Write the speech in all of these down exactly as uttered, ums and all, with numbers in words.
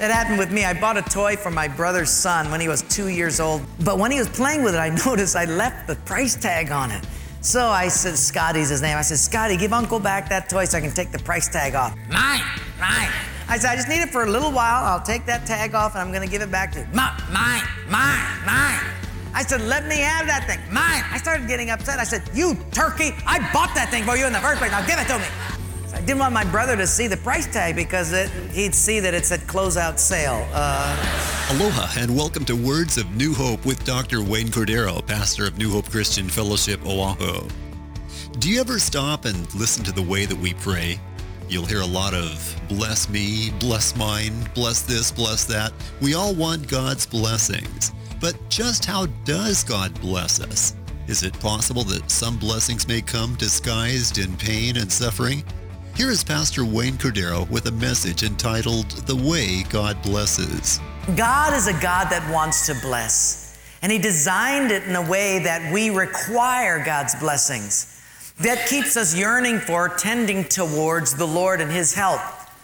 It happened with me. I bought a toy for my brother's son when he was two years old. But when he was playing with it, I noticed I left the price tag on it. So I said, Scotty's his name. I said, Scotty, give Uncle back that toy so I can take the price tag off. Mine, mine. I said, I just need it for a little while. I'll take that tag off and I'm gonna give it back to you. Mine, mine, mine, mine. I said, let me have that thing. Mine. I started getting upset. I said, you turkey, I bought that thing for you in the first place. Now give it to me. So I didn't want my brother to see the price tag because it, he'd see that it said closeout sale. Uh, Aloha and welcome to Words of New Hope with Doctor Wayne Cordero, pastor of New Hope Christian Fellowship, Oahu. Do you ever stop and listen to the way that we pray? You'll hear a lot of bless me, bless mine, bless this, bless that. We all want God's blessings. But just how does God bless us? Is it possible that some blessings may come disguised in pain and suffering? Here is Pastor Wayne Cordero with a message entitled, The Way God Blesses. God is a God that wants to bless, and He designed it in a way that we require God's blessings. That keeps us yearning for, tending towards the Lord and His help.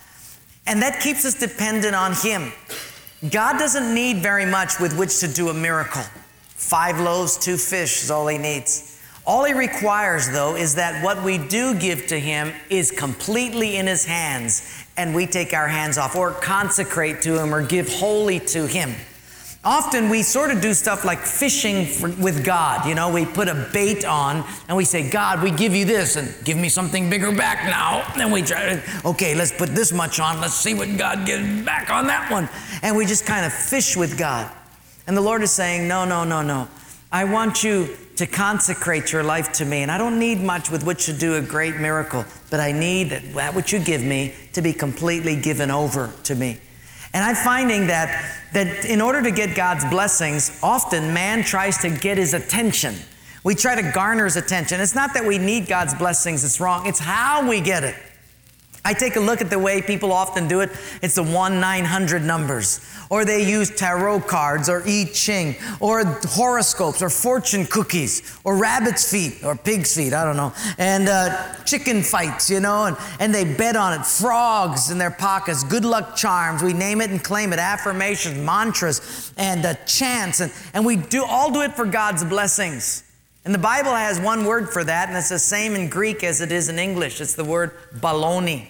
And that keeps us dependent on Him. God doesn't need very much with which to do a miracle. Five loaves, two fish is all He needs. All He requires, though, is that what we do give to Him is completely in His hands, and we take our hands off or consecrate to Him or give wholly to Him. Often we sort of do stuff like fishing for, with God. You know, we put a bait on and we say, God, we give you this and give me something bigger back now. And we try to, okay, let's put this much on. Let's see what God gives back on that one. And we just kind of fish with God. And the Lord is saying, no, no, no, no. I want you to consecrate your life to me. And I don't need much with which to do a great miracle, but I need that which you give me to be completely given over to me. And I'm finding that, that in order to get God's blessings, often man tries to get His attention. We try to garner His attention. It's not that we need God's blessings, it's wrong. It's how we get it. I take a look at the way people often do it. It's the one nine hundred numbers. Or they use tarot cards or I Ching or horoscopes or fortune cookies or rabbit's feet or pig's feet, I don't know. And uh, chicken fights, you know, and, and they bet on it. Frogs in their pockets, good luck charms. We name it and claim it. Affirmations, mantras, and uh, chants. And, and we do all do it for God's blessings. And the Bible has one word for that, and it's the same in Greek as it is in English. It's the word baloney.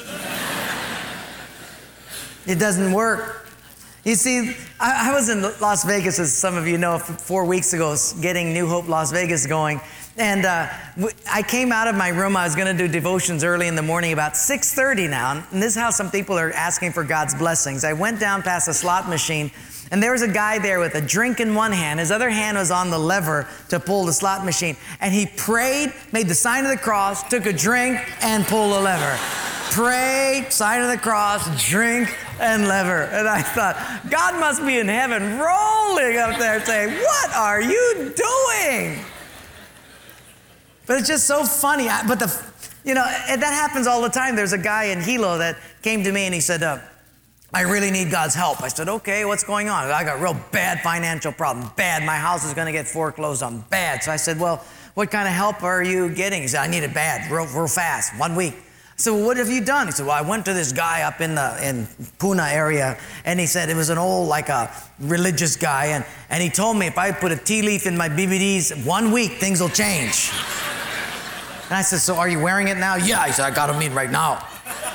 It doesn't work. You see, I, I was in Las Vegas, as some of you know, four weeks ago, getting New Hope Las Vegas going. And uh, I came out of my room. I was going to do devotions early in the morning, about six thirty now. And this is how some people are asking for God's blessings. I went down past a slot machine, and there was a guy there with a drink in one hand. His other hand was on the lever to pull the slot machine. And he prayed, made the sign of the cross, took a drink, and pulled the lever. Prayed, sign of the cross, drink, and lever. And I thought, God must be in heaven rolling up there saying, what are you doing? But it's just so funny. But the, you know, and that happens all the time. There's a guy in Hilo that came to me and he said, uh, I really need God's help. I said, okay, what's going on? I got a real bad financial problem. Bad. My house is going to get foreclosed on. Bad. So I said, well, what kind of help are you getting? He said, I need it bad, real, real fast, one week. I said, well, what have you done? He said, well, I went to this guy up in the in Puna area, and he said it was an old, like a religious guy, and, and he told me if I put a tea leaf in my B B Ds, one week, things will change. And I said, so are you wearing it now? Yeah. He said, I got them in right now.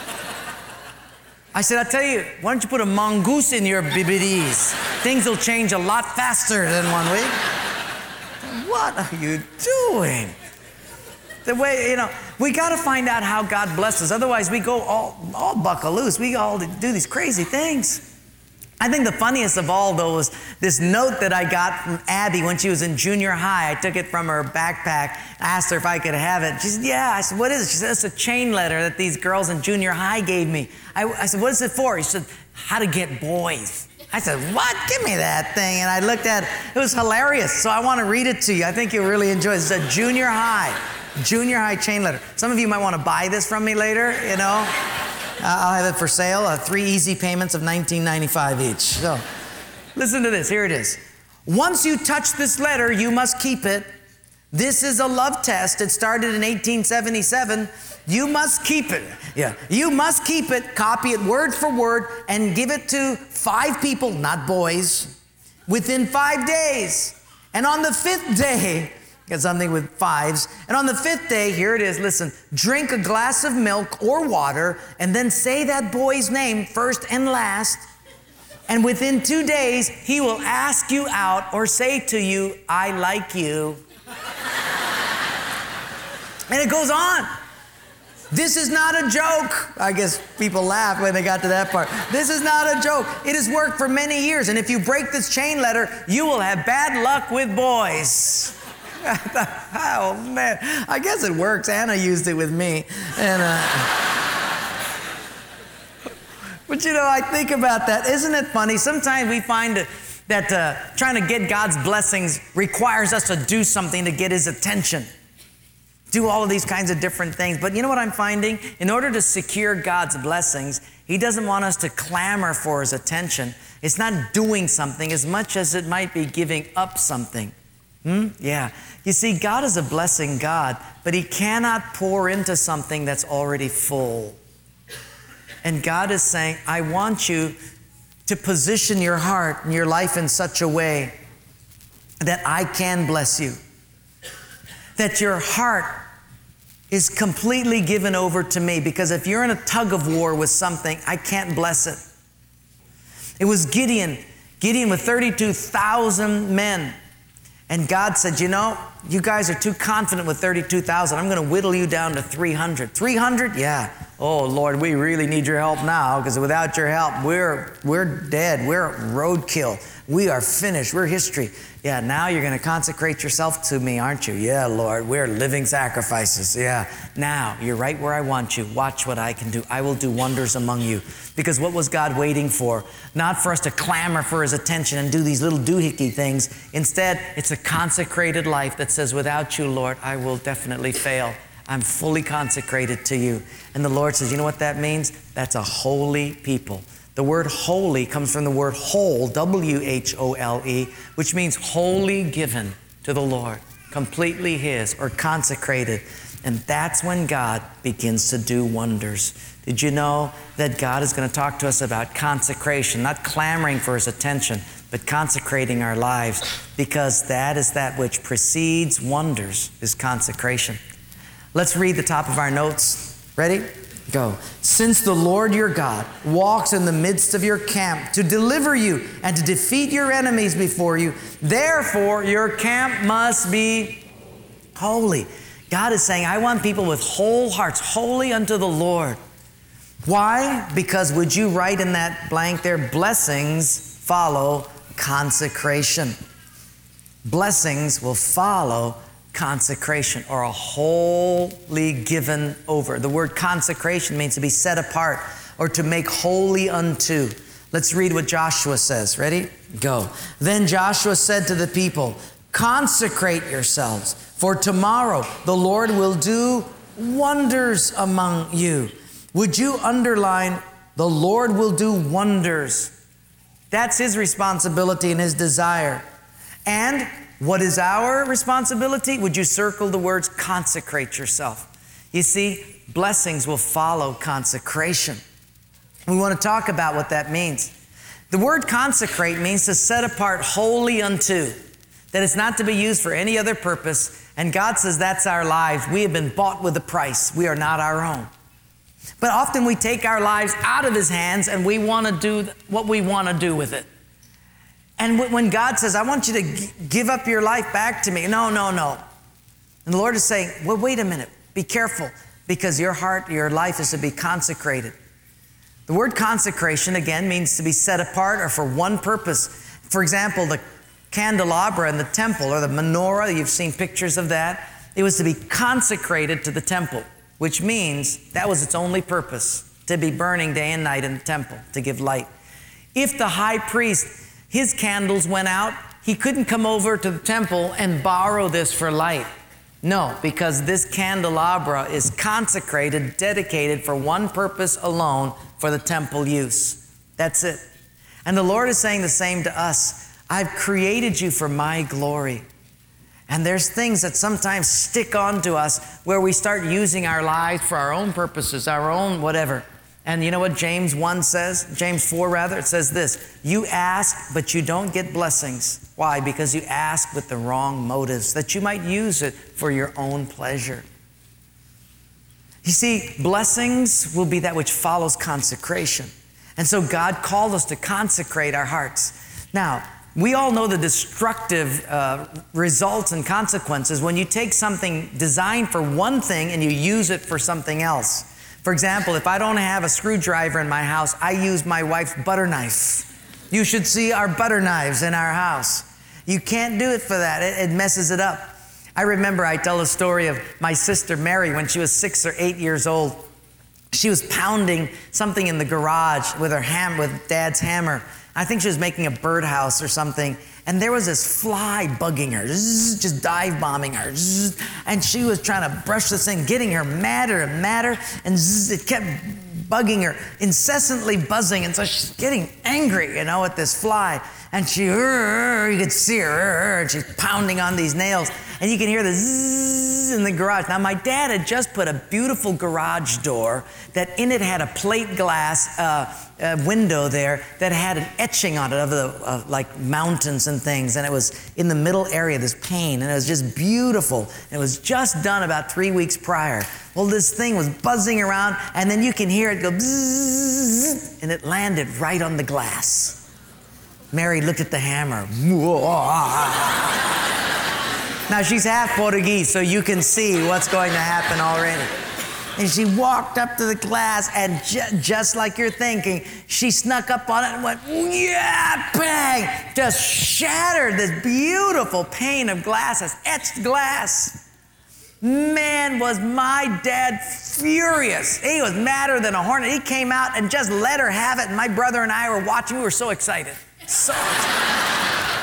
I said, I'll tell you, why don't you put a mongoose in your B B Ds? Things will change a lot faster than one week. What are you doing? The way, you know, we got to find out how God blesses. Otherwise, we go all, all buckle loose. We all do these crazy things. I think the funniest of all, though, was this note that I got from Abby when she was in junior high. I took it from her backpack, asked her if I could have it. She said, yeah. I said, what is it? She said, it's a chain letter that these girls in junior high gave me. I, I said, what is it for? She said, how to get boys. I said, what? Give me that thing. And I looked at it. It was hilarious. So I want to read it to you. I think you'll really enjoy it. It's a junior high, junior high chain letter. Some of you might want to buy this from me later, you know. Uh, I'll have it for sale. Uh, three easy payments of nineteen ninety-five each. So listen to this. Here it is. Once you touch this letter, you must keep it. This is a love test. It started in eighteen seventy-seven. You must keep it. Yeah. You must keep it, copy it word for word, and give it to five people, not boys, within five days. And on the fifth day, got something with fives. And on the fifth day, here it is, listen, drink a glass of milk or water, and then say that boy's name first and last. And within two days, he will ask you out or say to you, I like you. And it goes on. This is not a joke. I guess people laughed when they got to that part. This is not a joke. It has worked for many years. And if you break this chain letter, you will have bad luck with boys. Oh, man. I guess it works. Anna used it with me. And, uh... But you know, I think about that. Isn't it funny? Sometimes we find that uh, trying to get God's blessings requires us to do something to get his attention. Do all of these kinds of different things. But you know what I'm finding? In order to secure God's blessings, he doesn't want us to clamor for his attention. It's not doing something as much as it might be giving up something. Hmm? Yeah. You see, God is a blessing God, but he cannot pour into something that's already full. And God is saying, I want you to position your heart and your life in such a way that I can bless you. That your heart is completely given over to me. Because if you're in a tug of war with something, I can't bless it. It was Gideon. Gideon with thirty-two thousand men. And God said, you know, you guys are too confident with thirty-two thousand. I'm going to whittle you down to three hundred. three hundred? Yeah. Oh, Lord, we really need your help now, because without your help, we're we're dead. We're roadkill. We are finished. We're history. Yeah, now you're going to consecrate yourself to me, aren't you? Yeah, Lord, we're living sacrifices. Yeah. Now, you're right where I want you. Watch what I can do. I will do wonders among you. Because what was God waiting for? Not for us to clamor for his attention and do these little doohickey things. Instead, it's a consecrated life that says, without you, Lord, I will definitely fail. I'm fully consecrated to you. And the Lord says, you know what that means? That's a holy people. The word holy comes from the word whole, W H O L E, which means wholly given to the Lord, completely his or consecrated. And that's when God begins to do wonders. Did you know that God is going to talk to us about consecration, not clamoring for his attention, but consecrating our lives, because that is that which precedes wonders, is consecration. Let's read the top of our notes. Ready? Go. Since the Lord your God walks in the midst of your camp to deliver you and to defeat your enemies before you, therefore your camp must be holy. God is saying, I want people with whole hearts, holy unto the Lord. Why? Because would you write in that blank there, blessings follow consecration. Blessings will follow consecration, or a wholly given over. The word consecration means to be set apart or to make holy unto. Let's read what Joshua says. Ready? Go. Then Joshua said to the people, consecrate yourselves, for tomorrow the Lord will do wonders among you. Would you underline, the Lord will do wonders? That's his responsibility and his desire. And what is our responsibility? Would you circle the words consecrate yourself? You see, blessings will follow consecration. We want to talk about what that means. The word consecrate means to set apart wholly unto, that it's not to be used for any other purpose. And God says that's our lives. We have been bought with a price. We are not our own. But often we take our lives out of his hands and we want to do what we want to do with it. And when God says, I want you to give up your life back to me. No, no, no. And the Lord is saying, well, wait a minute. Be careful, because your heart, your life is to be consecrated. The word consecration, again, means to be set apart or for one purpose. For example, the candelabra in the temple, or the menorah, you've seen pictures of that. It was to be consecrated to the temple, which means that was its only purpose, to be burning day and night in the temple, to give light. If the high priest, his candles went out, he couldn't come over to the temple and borrow this for light. No, because this candelabra is consecrated, dedicated for one purpose alone, for the temple use. That's it. And the Lord is saying the same to us. I've created you for my glory. And there's things that sometimes stick onto us where we start using our lives for our own purposes, our own whatever. And you know what James one says? James four rather, it says this, you ask, but you don't get blessings. Why? Because you ask with the wrong motives, that you might use it for your own pleasure. You see, blessings will be that which follows consecration. And so God called us to consecrate our hearts. Now, we all know the destructive uh, results and consequences when you take something designed for one thing and you use it for something else. For example, if I don't have a screwdriver in my house, I use my wife's butter knife. You should see our butter knives in our house. You can't do it for that. It, it messes it up. I remember I tell a story of my sister Mary when she was six or eight years old. She was pounding something in the garage with her ham, with Dad's hammer. I think she was making a birdhouse or something, and there was this fly bugging her, zzz, just dive bombing her, zzz, and she was trying to brush this thing, getting her madder and madder, and zzz, it kept bugging her, incessantly buzzing, and so she's getting angry, you know, at this fly, and she, you could see her, and she's pounding on these nails, and you can hear the zzz in the garage. Now, my dad had just put a beautiful garage door that in it had a plate glass uh, uh, window there that had an etching on it of the uh, like mountains and things, and it was in the middle area, this pane, and it was just beautiful. And it was just done about three weeks prior. Well, this thing was buzzing around, and then you can hear it go bzzz, and it landed right on the glass. Mary looked at the hammer. Now, she's half Portuguese, so you can see what's going to happen already. And she walked up to the glass, and ju- just like you're thinking, she snuck up on it and went, yeah, bang! Just shattered this beautiful pane of glass, this etched glass. Man, was my dad furious. He was madder than a hornet. He came out and just let her have it, and my brother and I were watching. We were so excited. So excited.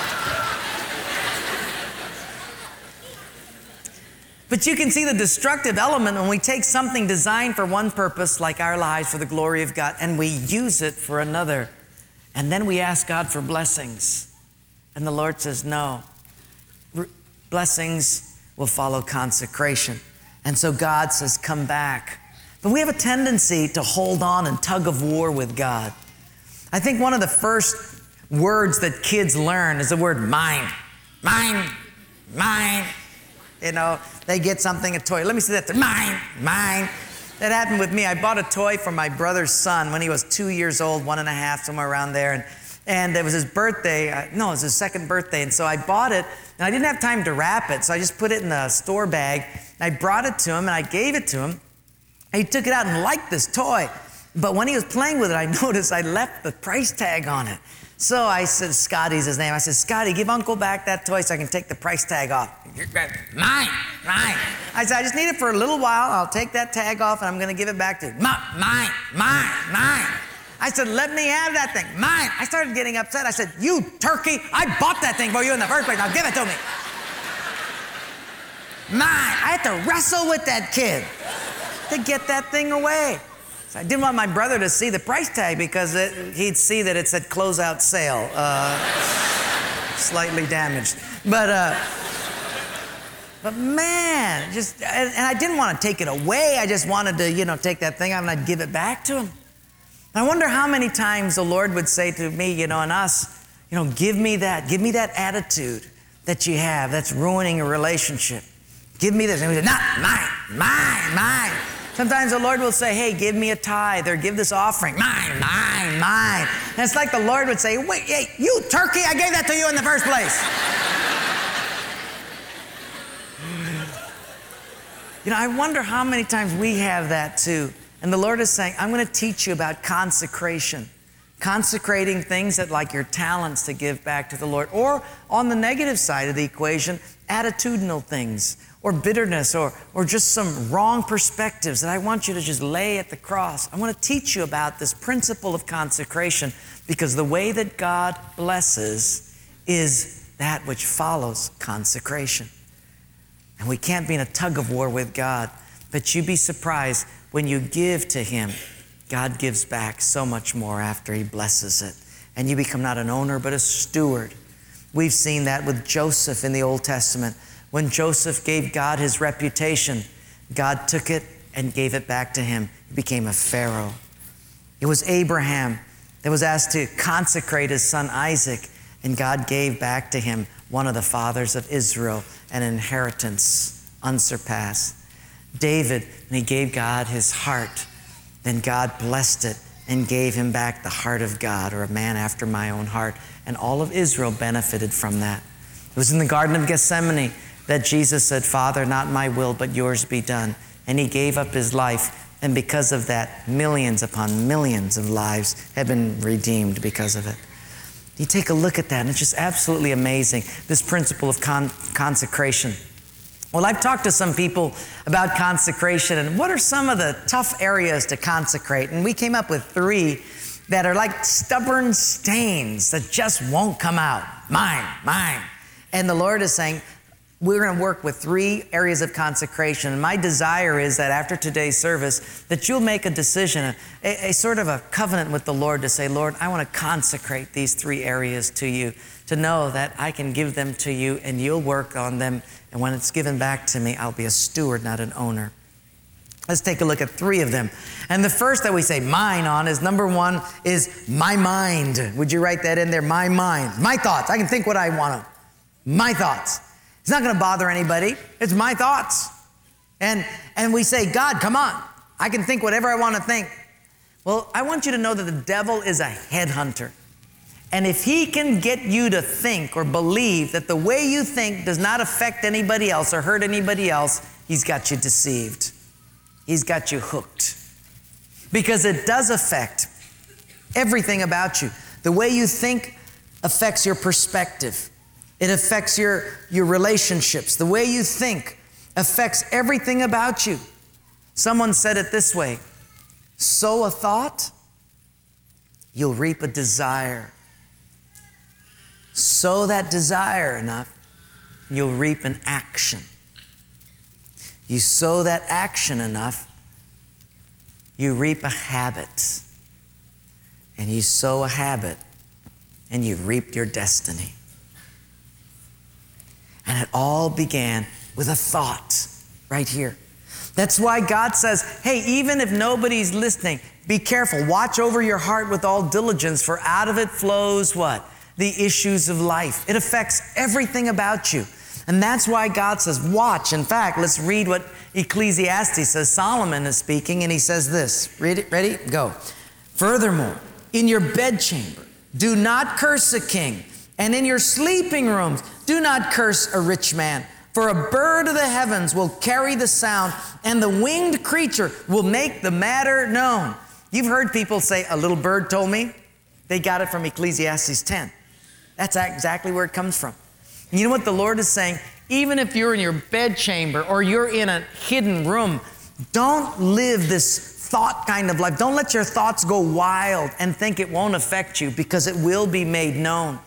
But you can see the destructive element when we take something designed for one purpose, like our lives for the glory of God, and we use it for another. And then we ask God for blessings. And the Lord says, no. R- blessings will follow consecration. And so God says, come back. But we have a tendency to hold on and tug of war with God. I think one of the first words that kids learn is the word mine. Mine, mine. You know, they get something, a toy. Let me see that. Mine, mine. That happened with me. I bought a toy for my brother's son when he was two years old, one and a half, somewhere around there. And, and it was his birthday. Uh, no, it was his second birthday. And so I bought it, and I didn't have time to wrap it. So I just put it in the store bag. I brought it to him, and I gave it to him. And he took it out and liked this toy. But when he was playing with it, I noticed I left the price tag on it. So I said, Scotty's his name. I said, Scotty, give Uncle back that toy so I can take the price tag off. Mine, mine. I said, I just need it for a little while. I'll take that tag off and I'm going to give it back to you. Mine, mine, mine, mine. I said, let me have that thing. Mine. I started getting upset. I said, you turkey, I bought that thing for you in the first place. Now give it to me. Mine. I had to wrestle with that kid to get that thing away. I didn't want my brother to see the price tag because it, he'd see that it said closeout sale, uh, slightly damaged. But, uh, but man, just, and, and I didn't want to take it away. I just wanted to, you know, take that thing out and I'd give it back to him. And I wonder how many times the Lord would say to me, you know, and us, you know, give me that, give me that attitude that you have that's ruining a relationship. Give me this. And we say, not mine, mine, mine. Sometimes the Lord will say, hey, give me a tithe or give this offering. Mine, mine, mine. And it's like the Lord would say, wait, hey, you turkey, I gave that to you in the first place. You know, I wonder how many times we have that too. And the Lord is saying, I'm going to teach you about consecration. Consecrating things that like your talents to give back to the Lord. Or on the negative side of the equation, attitudinal things. Or bitterness, or, or just some wrong perspectives that I want you to just lay at the cross. I want to teach you about this principle of consecration because the way that God blesses is that which follows consecration. And we can't be in a tug of war with God, but you'd be surprised when you give to Him, God gives back so much more after He blesses it. And you become not an owner, but a steward. We've seen that with Joseph in the Old Testament. When Joseph gave God his reputation, God took it and gave it back to him. He became a Pharaoh. It was Abraham that was asked to consecrate his son Isaac, and God gave back to him one of the fathers of Israel, an inheritance unsurpassed. David, when he gave God his heart, then God blessed it and gave him back the heart of God, or a man after my own heart. And all of Israel benefited from that. It was in the Garden of Gethsemane that Jesus said, Father, not my will, but yours be done. And he gave up his life. And because of that, millions upon millions of lives have been redeemed because of it. You take a look at that, and it's just absolutely amazing, this principle of con- consecration. Well, I've talked to some people about consecration, and what are some of the tough areas to consecrate? And we came up with three that are like stubborn stains that just won't come out. Mine, mine. And the Lord is saying, we're going to work with three areas of consecration. And my desire is that after today's service, that you'll make a decision, a, a sort of a covenant with the Lord to say, Lord, I want to consecrate these three areas to you, to know that I can give them to you and you'll work on them. And when it's given back to me, I'll be a steward, not an owner. Let's take a look at three of them. And the first that we say mine on is, number one, is my mind. Would you write that in there? My mind. My thoughts. I can think what I want to. My thoughts. It's not going to bother anybody. It's my thoughts. And, and we say, God, come on. I can think whatever I want to think. Well, I want you to know that the devil is a headhunter. And if he can get you to think or believe that the way you think does not affect anybody else or hurt anybody else, he's got you deceived. He's got you hooked. Because it does affect everything about you. The way you think affects your perspective. It affects your, your relationships. The way you think affects everything about you. Someone said it this way: sow a thought, you'll reap a desire. Sow that desire enough, you'll reap an action. You sow that action enough, you reap a habit. And you sow a habit, and you reap your destiny. And it all began with a thought right here. That's why God says, hey, even if nobody's listening, be careful. Watch over your heart with all diligence, for out of it flows what? The issues of life. It affects everything about you. And that's why God says, watch. In fact, let's read what Ecclesiastes says. Solomon is speaking, and he says this. Read it. Ready? Go. Furthermore, in your bedchamber, do not curse a king. And in your sleeping rooms, do not curse a rich man. For a bird of the heavens will carry the sound, and the winged creature will make the matter known. You've heard people say, a little bird told me. They got it from Ecclesiastes ten. That's exactly where it comes from. And you know what the Lord is saying? Even if you're in your bedchamber or you're in a hidden room, don't live this thought kind of life. Don't let your thoughts go wild and think it won't affect you, because it will be made known.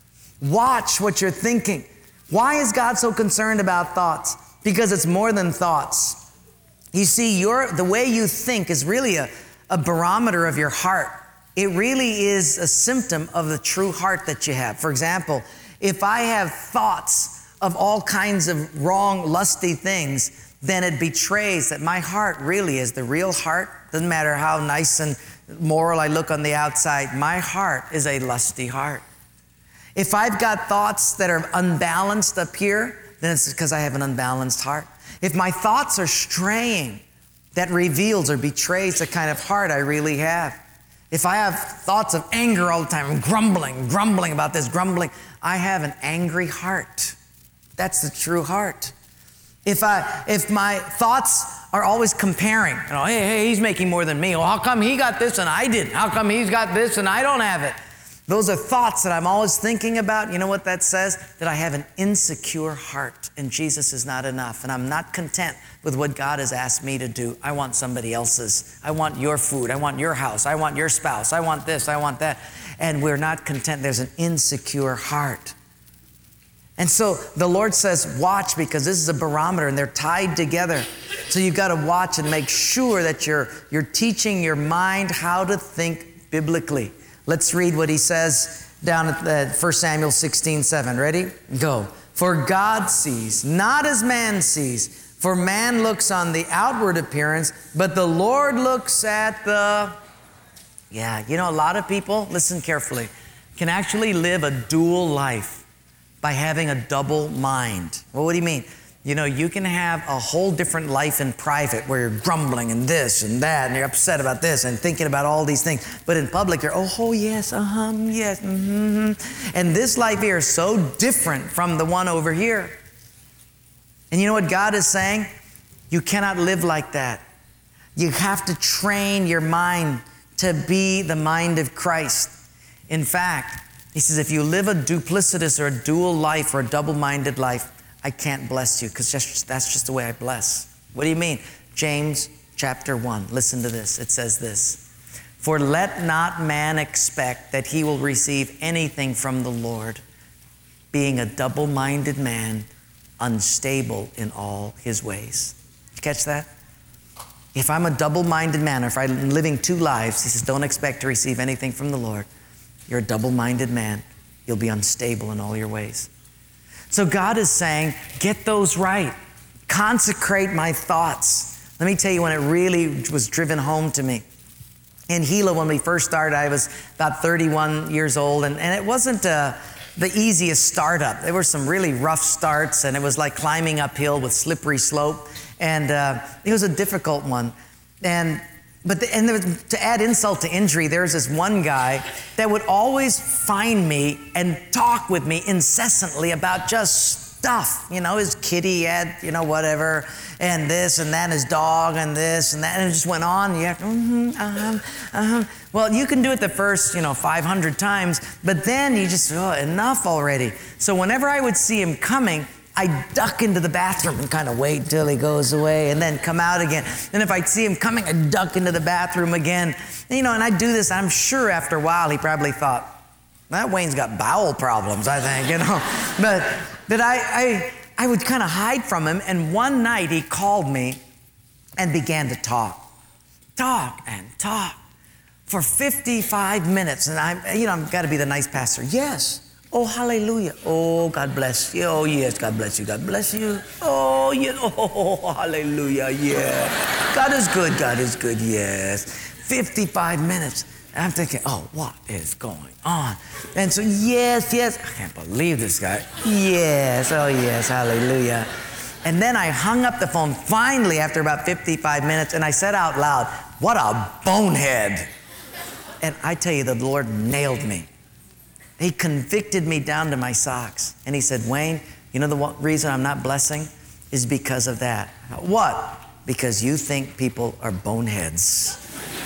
Watch what you're thinking. Why is God so concerned about thoughts? Because it's more than thoughts. You see, your, the way you think is really a, a barometer of your heart. It really is a symptom of the true heart that you have. For example, if I have thoughts of all kinds of wrong, lusty things, then it betrays that my heart really is the real heart. Doesn't matter how nice and moral I look on the outside. My heart is a lusty heart. If I've got thoughts that are unbalanced up here, then it's because I have an unbalanced heart. If my thoughts are straying, that reveals or betrays the kind of heart I really have. If I have thoughts of anger all the time, grumbling, grumbling about this, grumbling, I have an angry heart. That's the true heart. If I, if my thoughts are always comparing, you know, hey, hey, he's making more than me. Well, how come he got this and I didn't? How come he's got this and I don't have it? Those are thoughts that I'm always thinking about. You know what that says? That I have an insecure heart, and Jesus is not enough. And I'm not content with what God has asked me to do. I want somebody else's. I want your food. I want your house. I want your spouse. I want this. I want that. And we're not content. There's an insecure heart. And so the Lord says, watch, because this is a barometer and they're tied together. So you've got to watch and make sure that you're, you're teaching your mind how to think biblically. Let's read what he says down at First Samuel sixteen seven. Ready? Go. For God sees, not as man sees. For man looks on the outward appearance, but the Lord looks at the... Yeah, you know, a lot of people, listen carefully, can actually live a dual life by having a double mind. Well, what do you mean? You know, you can have a whole different life in private where you're grumbling and this and that, and you're upset about this and thinking about all these things. But in public, you're, oh, oh yes, uh-huh, yes, mm-hmm. And this life here is so different from the one over here. And you know what God is saying? You cannot live like that. You have to train your mind to be the mind of Christ. In fact, he says, if you live a duplicitous or a dual life or a double-minded life, I can't bless you because just, that's just the way I bless. What do you mean? James chapter one, listen to this. It says this, for let not man expect that he will receive anything from the Lord, being a double-minded man, unstable in all his ways. Did you catch that? If I'm a double-minded man, or if I'm living two lives, he says, don't expect to receive anything from the Lord. You're a double-minded man. You'll be unstable in all your ways. So God is saying, get those right. Consecrate my thoughts. Let me tell you when it really was driven home to me. In Gila, when we first started, I was about thirty-one years old, and, and it wasn't uh, the easiest startup. There were some really rough starts, and it was like climbing uphill with slippery slope. And uh, it was a difficult one. And but the, and there was, to add insult to injury, there was this one guy that would always find me and talk with me incessantly about just stuff. You know, his kitty he had, you know, whatever, and this and that, and his dog and this and that. And it just went on. You have to, mm-hmm, uh-huh, uh-huh. Well, you can do it the first, you know, five hundred times, but then you just, oh, enough already. So whenever I would see him coming, I duck into the bathroom and kind of wait till he goes away and then come out again. And if I'd see him coming, I'd duck into the bathroom again. And, you know, and I'd do this. I'm sure after a while he probably thought, that Wayne's got bowel problems, I think, you know. But but I, I, I would kind of hide from him. And one night he called me and began to talk. Talk and talk for fifty-five minutes. And I, you know, I've got to be the nice pastor. Yes. Oh, hallelujah. Oh, God bless you. Oh, yes, God bless you. God bless you. Oh, yes. Oh, hallelujah. Yeah. God is good. God is good. Yes. fifty-five minutes. And I'm thinking, oh, what is going on? And so, yes, yes. I can't believe this guy. Yes. Oh, yes. Hallelujah. And then I hung up the phone finally after about fifty-five minutes, and I said out loud, what a bonehead. And I tell you, the Lord nailed me. He convicted me down to my socks. And he said, Wayne, you know the one reason I'm not blessing is because of that. What? Because you think people are boneheads.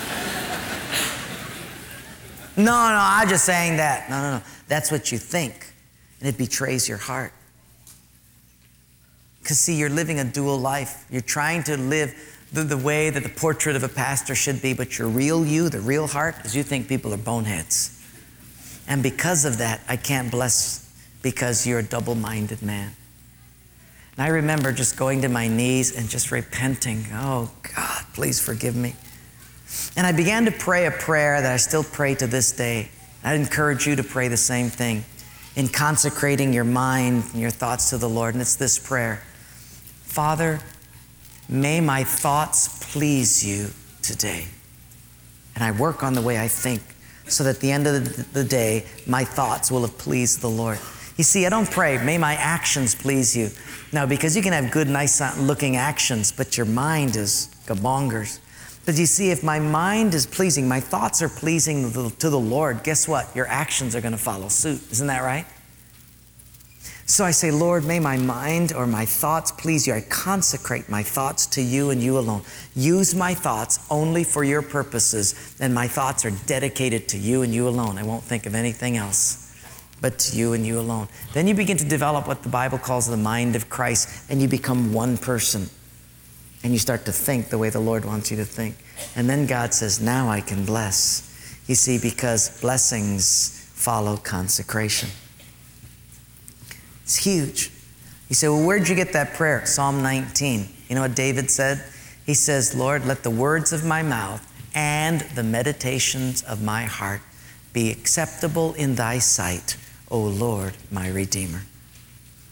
no, no, I'm just saying that. No, no, no. That's what you think. And it betrays your heart. Because see, you're living a dual life. You're trying to live the, the way that the portrait of a pastor should be, but your real you, the real heart, is you think people are boneheads. And because of that, I can't bless because you're a double-minded man. And I remember just going to my knees and just repenting. Oh, God, please forgive me. And I began to pray a prayer that I still pray to this day. I'd encourage you to pray the same thing in consecrating your mind and your thoughts to the Lord. And it's this prayer. Father, may my thoughts please you today. And I work on the way I think, so that at the end of the day, my thoughts will have pleased the Lord. You see, I don't pray, may my actions please you. No, because you can have good, nice looking actions, but your mind is gabongers. But you see, if my mind is pleasing, my thoughts are pleasing to the Lord, guess what? Your actions are going to follow suit. Isn't that right? So I say, Lord, may my mind or my thoughts please you. I consecrate my thoughts to you and you alone. Use my thoughts only for your purposes, and my thoughts are dedicated to you and you alone. I won't think of anything else but to you and you alone. Then you begin to develop what the Bible calls the mind of Christ, and you become one person. And you start to think the way the Lord wants you to think. And then God says, now I can bless. You see, because blessings follow consecration. It's huge. You say, well, where'd you get that prayer? Psalm nineteen. You know what David said? He says, Lord, let the words of my mouth and the meditations of my heart be acceptable in thy sight, O Lord, my Redeemer.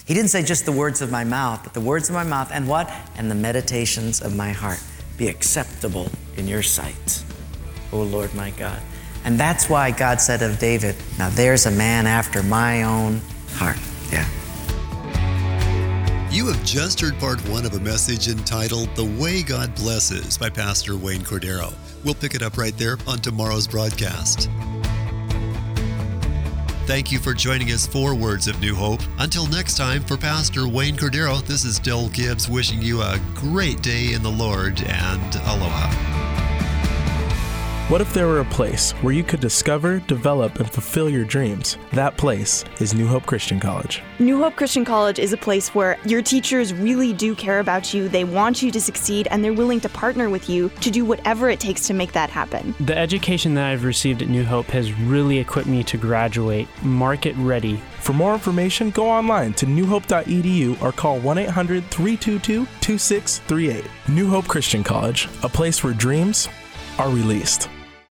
He didn't say just the words of my mouth, but the words of my mouth and what? And the meditations of my heart be acceptable in your sight, O Lord my God. And that's why God said of David, now there's a man after my own heart. Yeah. You have just heard part one of a message entitled The Way God Blesses by Pastor Wayne Cordero. We'll pick it up right there on tomorrow's broadcast. Thank you for joining us for Words of New Hope. Until next time, for Pastor Wayne Cordero, this is Del Gibbs wishing you a great day in the Lord and aloha. What if there were a place where you could discover, develop, and fulfill your dreams? That place is New Hope Christian College. New Hope Christian College is a place where your teachers really do care about you, they want you to succeed, and they're willing to partner with you to do whatever it takes to make that happen. The education that I've received at New Hope has really equipped me to graduate market ready. For more information, go online to new hope dot e d u or call one eight hundred, three two two, two six three eight. New Hope Christian College, a place where dreams are released.